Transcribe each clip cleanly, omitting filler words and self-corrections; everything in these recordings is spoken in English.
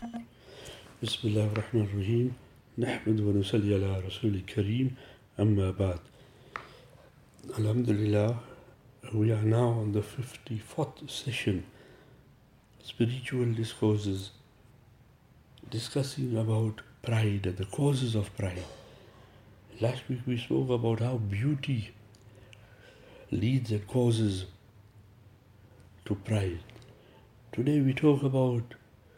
بسم الله الرحمن الرحيم نحمد ونصلي على رسول الكريم أما بعد. Alhamdulillah, we are now on the 54th session, Spiritual Discourses, discussing about pride and the causes of pride. Last week we spoke about how beauty leads and causes to pride. Today we talk about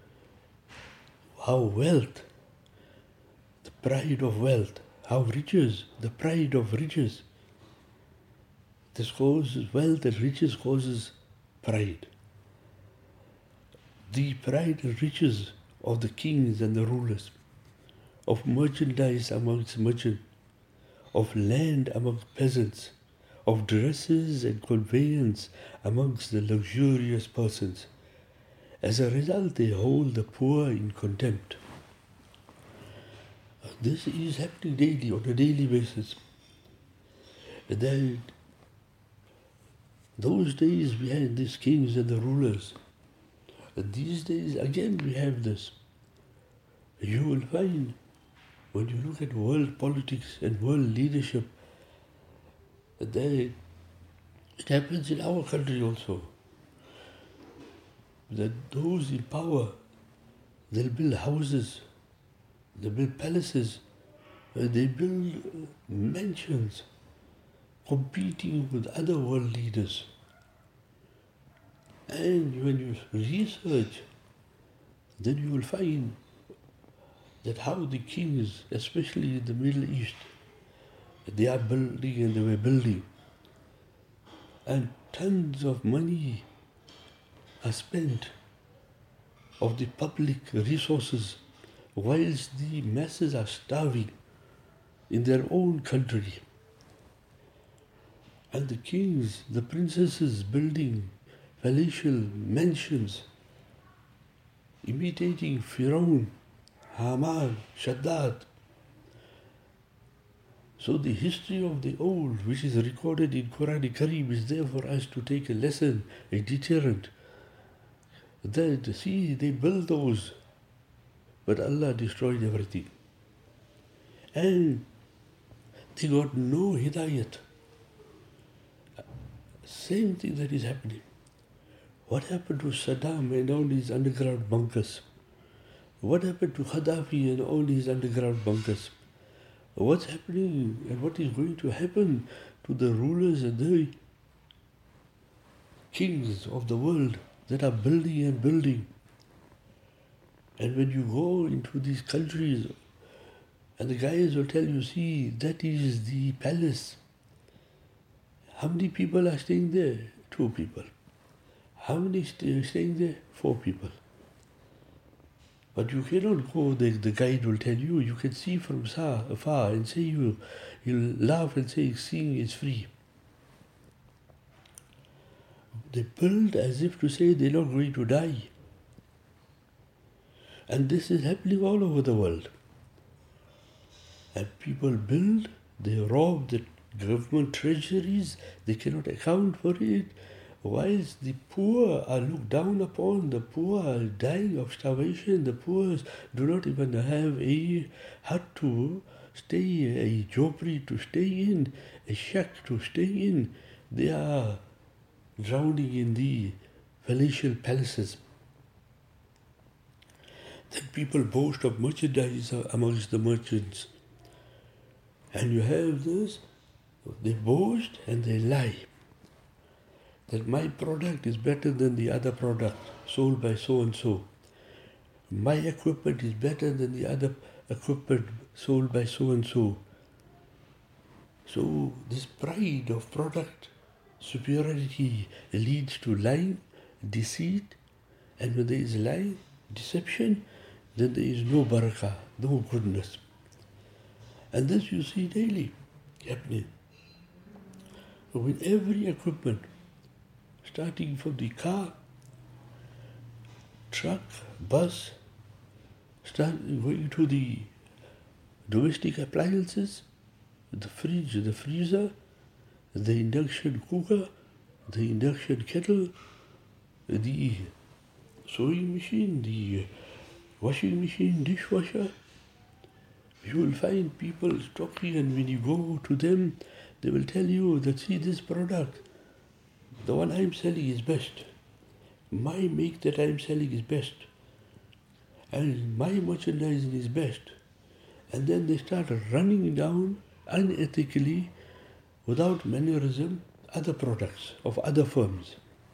how wealth, the pride of wealth, how riches, the pride of riches. This causes wealth and riches causes pride. The pride and riches of the kings and the rulers, of merchandise amongst merchants, of land amongst peasants, of dresses and conveyance amongst the luxurious persons. As a result, they hold the poor in contempt. This is happening daily, on a daily basis. That those days we had these kings and the rulers. And these days, again, we have this. You will find, when you look at world politics and world leadership, that it happens in our country also. That those in power, they'll build houses, they build palaces, they build mansions, competing with other world leaders. And when you research, then you will find that how the kings, especially in the Middle East, they are building and they were building. And tons of money are spent of the public resources whilst the masses are starving in their own country. And the kings, the princesses building palatial mansions, imitating Firaun, Haman, Shaddad. So the history of the old, which is recorded in Quran Kareem, is there for us to take a lesson, a deterrent. That, see, they built those, but Allah destroyed everything. And they got no hidayat. Same thing that is happening. What happened to Saddam and all these underground bunkers? What happened to Gaddafi and all these underground bunkers? What's happening and what is going to happen to the rulers and the kings of the world that are building and building? And when you go into these countries, and the guys will tell you, see, that is the palace. How many people are staying there? 2 people. How many staying there? 4 people. But you cannot go, the guide will tell you, you can see from afar and say you'll laugh and say seeing is free. They build as if to say they're not going to die. And this is happening all over the world. And people build, they rob the government treasuries, they cannot account for it, whilst the poor are looked down upon, the poor are dying of starvation, the poor do not even have a hut to stay, a jopri to stay in, a shack to stay in. They are drowning in the palatial palaces. Then people boast of merchandise amongst the merchants. And you have this, they boast and they lie. That my product is better than the other product sold by so-and-so. My equipment is better than the other equipment sold by so-and-so. So this pride of product superiority leads to lying, deceit, and when there is lying, deception, then there is no barakah, no goodness. And this you see daily happening. With every equipment, starting from the car, truck, bus, going to the domestic appliances, the fridge, the freezer, the induction cooker, the induction kettle, the sewing machine, the washing machine, dishwasher, you will find people talking, and when you go to them, they will tell you that, see, this product, the one I'm selling is best. My make that I'm selling is best. And my merchandising is best. And then they start running down unethically, without mannerism, other products of other firms.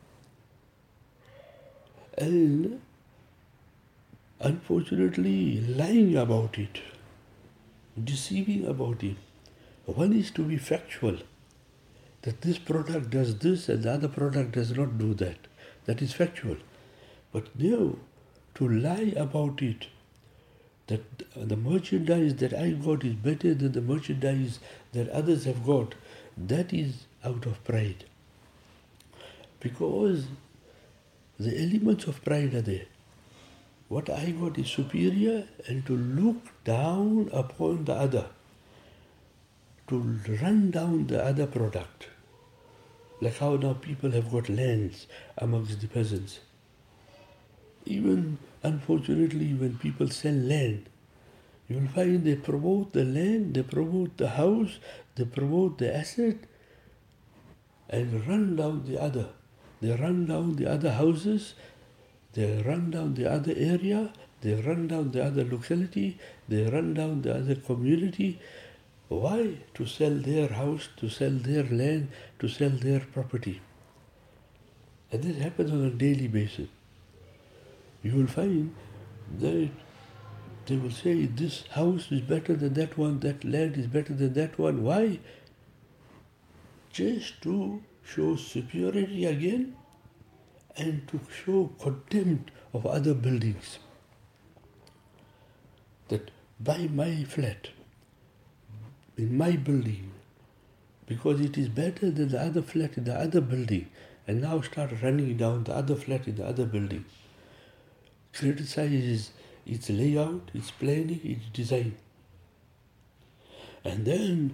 And unfortunately, lying about it, deceiving about it. One is to be factual, that this product does this and the other product does not do that. That is factual. But now, to lie about it, that the merchandise that I got is better than the merchandise that others have got, that is out of pride. Because the elements of pride are there. What I got is superior, and to look down upon the other, to run down the other product. Like how now people have got lands amongst the peasants. Even, unfortunately, when people sell land, you will find they promote the land, they promote the house, they promote the asset, and run down the other. They run down the other houses, they run down the other area, they run down the other locality, they run down the other community. Why? To sell their house, to sell their land, to sell their property. And this happens on a daily basis. You will find that they will say, this house is better than that one, that land is better than that one. Why? Just to show superiority again, and to show contempt of other buildings. That buy my flat, in my building, because it is better than the other flat in the other building, and now start running down the other flat in the other building. Criticize its layout, its planning, its design. And then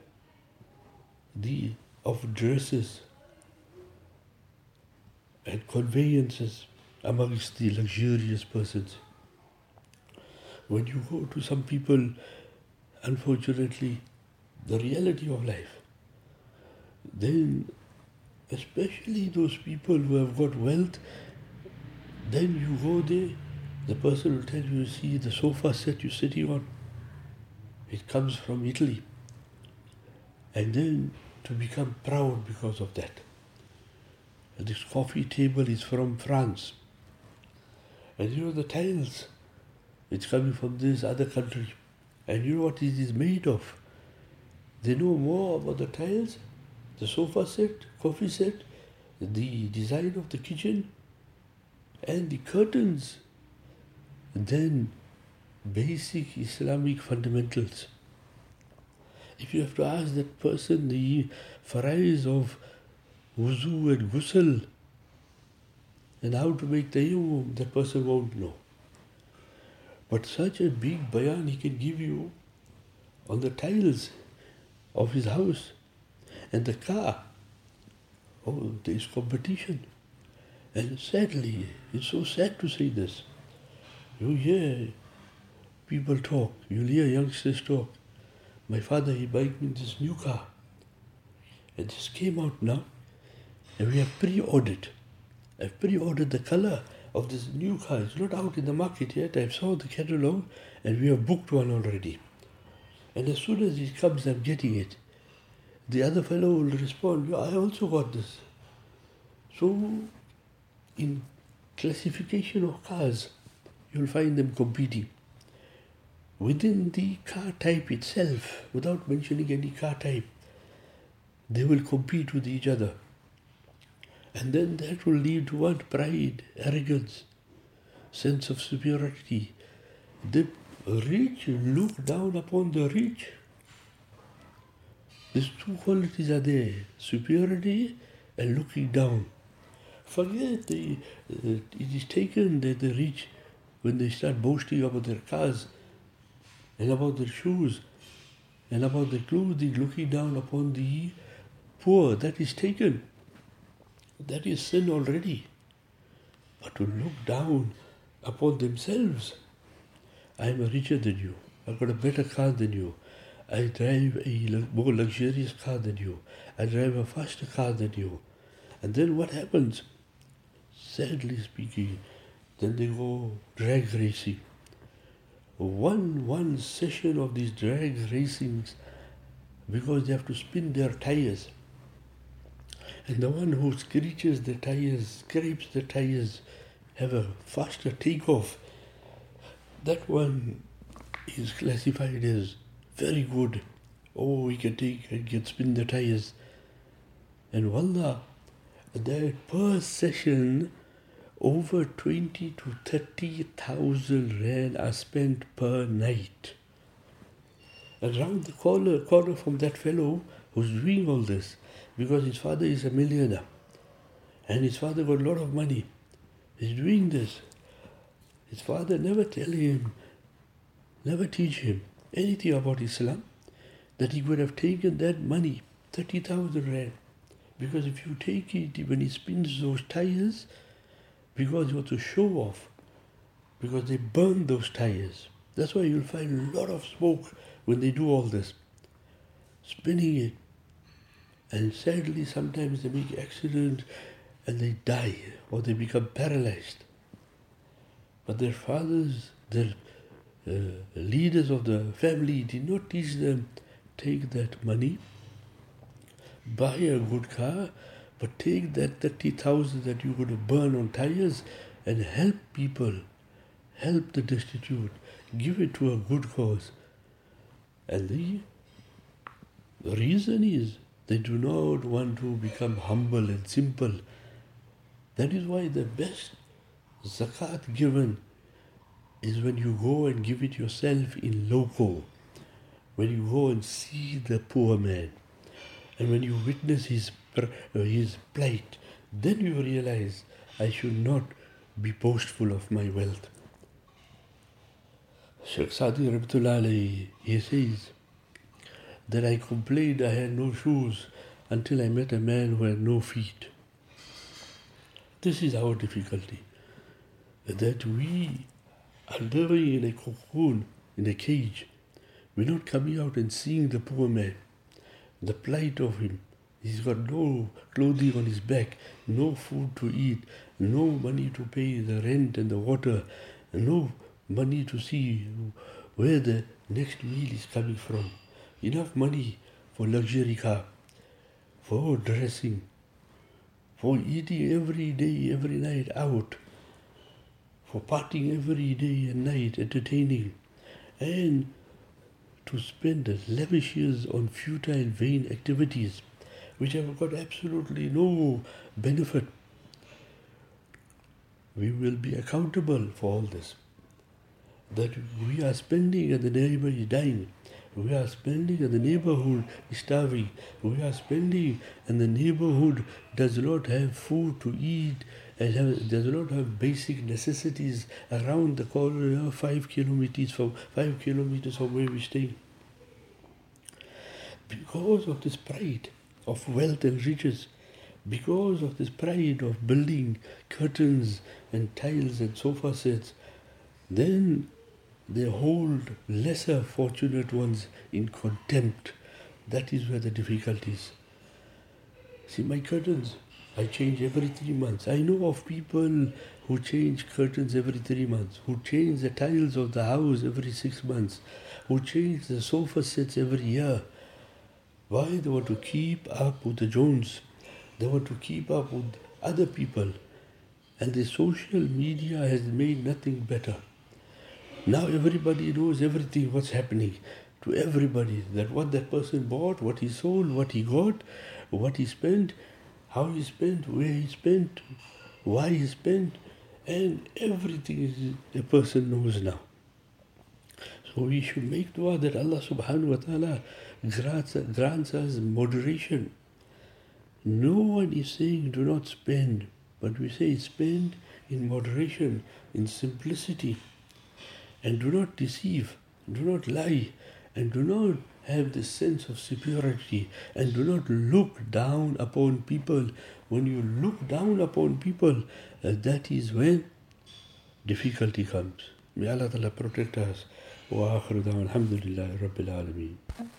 of dresses and conveyances amongst the luxurious persons. When you go to some people, unfortunately, the reality of life, then especially those people who have got wealth, then you go there, the person will tell you, see the sofa set you're sitting on, it comes from Italy. And then to become proud because of that. And this coffee table is from France. And you know the tiles, it's coming from this other country. And you know what it is made of? They know more about the tiles, the sofa set, coffee set, the design of the kitchen, and the curtains, than basic Islamic fundamentals. If you have to ask that person the farais of wuzu and ghusl and how to make tayammum, that person won't know. But such a big bayan he can give you on the tiles of his house and the car. Oh, there is competition. And sadly, it's so sad to say this. You hear people talk, you'll hear youngsters talk. My father, he bought me this new car. And this came out now. And we have pre-ordered. I've pre-ordered the color of this new car. It's not out in the market yet. I've saw the catalog and we have booked one already. And as soon as it comes, I'm getting it. The other fellow will respond, I also got this. So, in classification of cars, you'll find them competing. Within the car type itself, without mentioning any car type, they will compete with each other. And then that will lead to what? Pride, arrogance, sense of superiority. The rich look down upon the rich. These two qualities are there, superiority and looking down. Forget it is taken that the rich, when they start boasting about their cars and about their shoes and about their clothing, looking down upon the poor, that is taken. That is sin already. But to look down upon themselves, I'm richer than you. I've got a better car than you. I drive a more luxurious car than you. I drive a faster car than you. And then what happens? Sadly speaking, then they go drag racing. One session of these drag racings, because they have to spin their tires. And the one who screeches the tires, scrapes the tires, have a faster takeoff, that one is classified as very good. Oh, we can spin the tires. And wallah, that per session, over 20 to 30,000 rand are spent per night. Around the corner from that fellow who's doing all this, because his father is a millionaire, and his father got a lot of money. He's doing this. His father never teach him anything about Islam, that he would have taken that money, 30,000 rand. Because if you take it, when he spins those tires, because you want to show off, because they burn those tires. That's why you'll find a lot of smoke when they do all this. Spinning it. And sadly, sometimes they make accidents and they die or they become paralyzed. But their fathers, their leaders of the family did not teach them, take that money, buy a good car, but take that 30,000 that you're going to burn on tires and help people, help the destitute, give it to a good cause. And the reason is they do not want to become humble and simple. That is why the best zakat given is when you go and give it yourself in loco, when you go and see the poor man, and when you witness his plight, then you realize, I should not be boastful of my wealth. Sheikh Sadi Rahmatullah Alayhi, he says that I complained I had no shoes until I met a man who had no feet. This is our difficulty, that we are living in a cocoon, in a cage. We're not coming out and seeing the poor man, the plight of him. He's got no clothing on his back, no food to eat, no money to pay the rent and the water, no money to see where the next meal is coming from. Enough money for luxury car, for dressing, for eating every day, every night out, for partying every day and night, entertaining, and to spend lavish years on futile, vain activities which have got absolutely no benefit. We will be accountable for all this. That we are spending and the neighbor is dying. We are spending and the neighborhood is starving. We are spending and the neighborhood does not have food to eat and does not have basic necessities around the corner 5 kilometers from where we stay. Because of this pride of wealth and riches, because of this pride of building curtains and tiles and sofa sets, then they hold lesser fortunate ones in contempt. That is where the difficulty is. See, my curtains, I change every 3 months. I know of people who change curtains every 3 months, who change the tiles of the house every 6 months, who change the sofa sets every year. Why? They want to keep up with the Jones. They want to keep up with other people. And the social media has made nothing better. Now everybody knows everything, what's happening to everybody. That what that person bought, what he sold, what he got, what he spent, how he spent, where he spent, why he spent, and everything is a person knows now. So we should make dua that Allah subhanahu wa ta'ala grants us moderation. No one is saying do not spend, but we say spend in moderation, in simplicity. And do not deceive, do not lie, and do not have this sense of superiority, and do not look down upon people. When you look down upon people, that is when difficulty comes. May Allah Ta'ala protect us. Wa akhiru da'wana alhamdulillahi rabbil alameen.